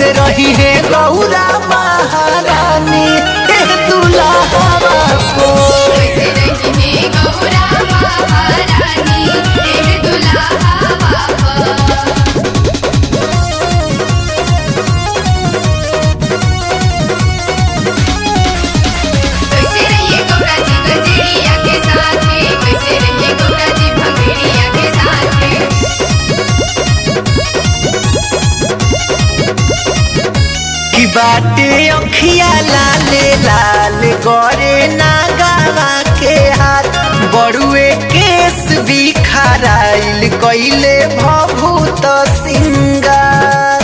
कैसे रही है गौरा महारानी दुल्हा को। कैसे रही है गौरा महारानी दुल्हा कैसे रहिए गौरा जी गजरिया के साथ में, कैसे रहिए गौरा जी भंगड़िया के साथ में। की बाटे अखिया लाले लाल गोरे नागावा के हाथ बड़ुए केस बिखराइल कइले भभूत सिंगार।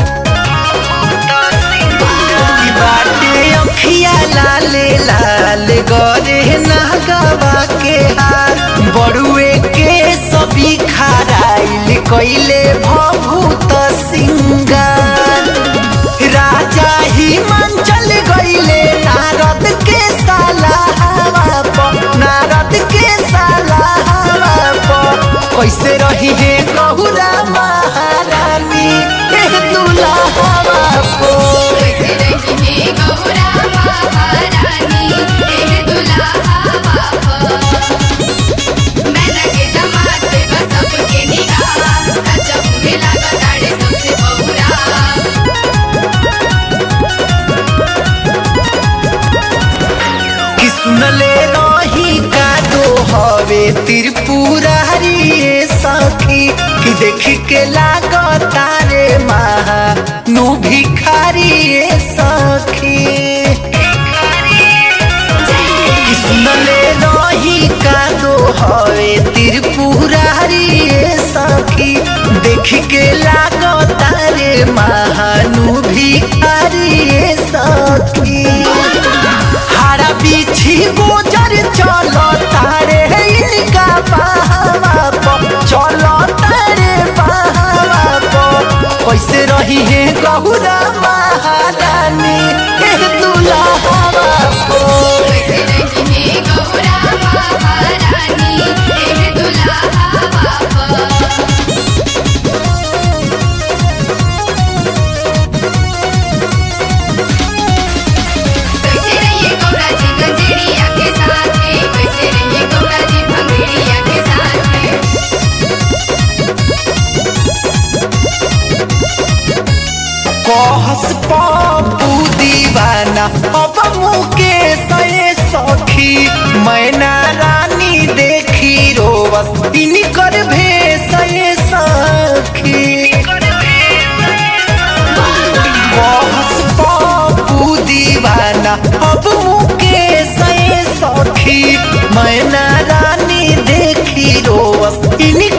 की बाटे अखिया लाले लाल गोरे नागावा के हाथ बड़ुए केस बिखराइल कइले भभूत सिंगार। राजा हिमांचल गइले नारद के सालावा पर, नारद के सालावा पर। कैसे रही है गौरा महारानी दुल्हा को। कैसे रही है गौरा महारानी दुल्हा मैना के दामाद पे बस सबके निगाह, सच में लगा ताड़े सबसे बहुरा। कि सुनले रही का दो हवे त्रिपुरारी ये सखी कि देख के लागो तारे महा नु भिखारी ये सखी। कि सुनले रही का दो हवे त्रिपुरारी ये सखी देख के लागो तारे महा नु भिखारी ये सखी। हारा पीछी गोजर चलो तारे इनका बहावा पर, चलो तारे बहावा पर। कैसे रही है गौरा महारानी दुल्हा को। कैसे रही है गौरा महारानी दुल्हा कैसे रहिए गौरा जी गजरिया के साथ में, कैसे रहिए गौरा जी भंगड़िया के साथ में। कहस पप्पू दीवाना अब मुके सए सखी मैना रानी देखी रोवस इनकर भेष सखी। कहस पप्पू दीवाना अब मुके सए सखी मैना रानी देखी रोवस